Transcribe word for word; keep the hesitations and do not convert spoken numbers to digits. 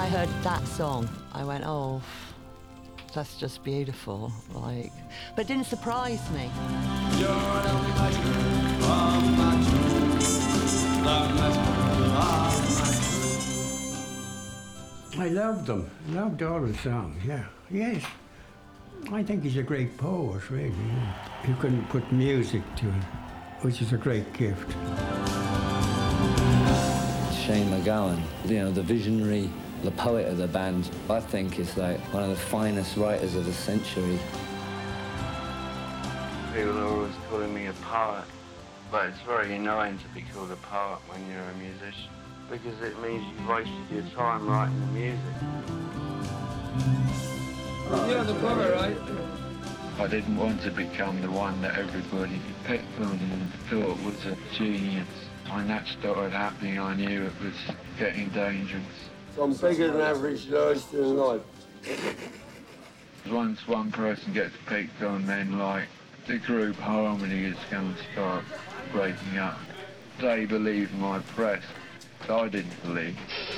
I heard that song, I went, oh, that's just beautiful, like, but it didn't surprise me. You're the only measure of my truth, the measure of my truth. I loved them, loved all the songs, yeah, yes. I think he's a great poet, really. Who can put music to it, which is a great gift. Shane MacGowan, you know, the visionary, the poet of the band, I think is like one of the finest writers of the century. People are always calling me a poet, but it's very annoying to be called a poet when you're a musician, because it means you've wasted your time writing the music. You're the poet, right? I didn't want to become the one that everybody picked on and thought was a genius. When that started happening, I knew it was getting dangerous. So I'm bigger than average Joyce in life. Once one person gets picked on, then like the group harmony is going to start breaking up. They believe my press. I didn't believe.